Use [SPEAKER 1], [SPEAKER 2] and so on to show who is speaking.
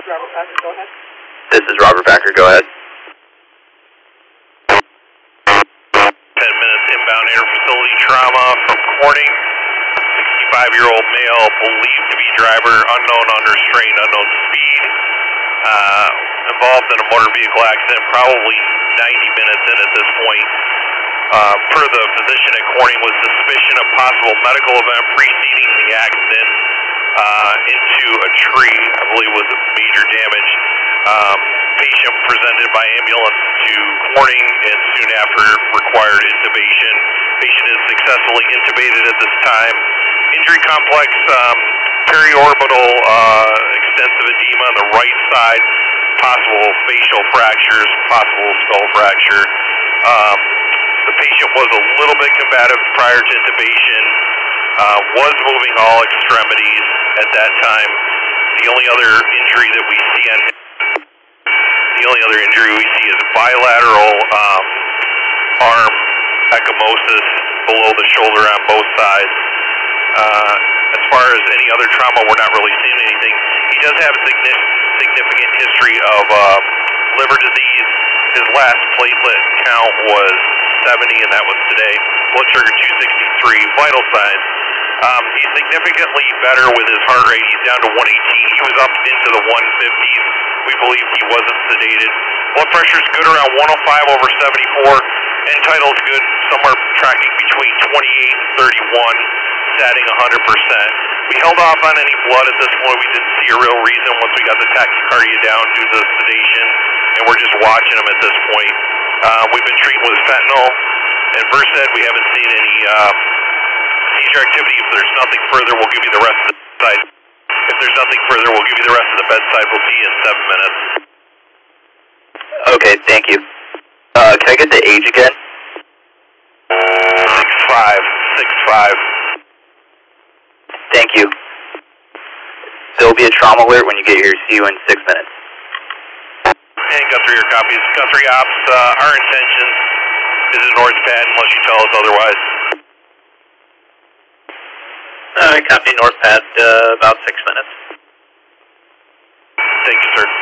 [SPEAKER 1] Robert Packer, go ahead.
[SPEAKER 2] This is Robert Packer, go ahead.
[SPEAKER 3] 10 minutes inbound air facility trauma from Corning. 65-year-old male, believed to be driver, unknown under strain, unknown speed. Involved in a motor vehicle accident, probably 90 minutes in at this point. Per the physician at Corning, was suspicion of possible medical event preceding the accident into a tree, I believe was major damage. Patient presented by ambulance to Corning and soon after required intubation. Patient is successfully intubated at this time. Injury complex, periorbital extensive edema on the right side, possible facial fractures, possible skull fracture. The patient was a little bit combative prior to intubation, was moving all extremities at that time. The only other injury that we see on him, is bilateral arm ecchymosis below the shoulder on both sides. As far as any other trauma, we're not really seeing anything. He does have a significant history of liver disease. His last platelet count was 70, and that was today. Blood sugar 263. Vital signs. He's significantly better with his heart rate. He's down to 118. He was up into the 150s. We believe he wasn't sedated. Blood pressure is good around 105/74. End title's good, somewhere tracking between 28 and 31, setting 100%. We held off on any blood at this point. We didn't see a real reason once we got the tachycardia down due to the sedation, and we're just watching him at this point. We've been treating with fentanyl and Versed. We haven't seen any seizure activity. If there's nothing further, we'll give you the rest of the bedside. If there's nothing further, we'll give you the rest of the bedside. We'll see you in 7 minutes.
[SPEAKER 2] Okay, thank you. Can I get the age again?
[SPEAKER 3] 65.
[SPEAKER 2] Thank you. There will be a trauma alert when you get here. See you in 6 minutes.
[SPEAKER 3] And Guthrie, your copies. Guthrie Ops, our intention is a north pad unless you tell us otherwise.
[SPEAKER 4] Copy north pad, about 6 minutes.
[SPEAKER 3] Thank you, sir.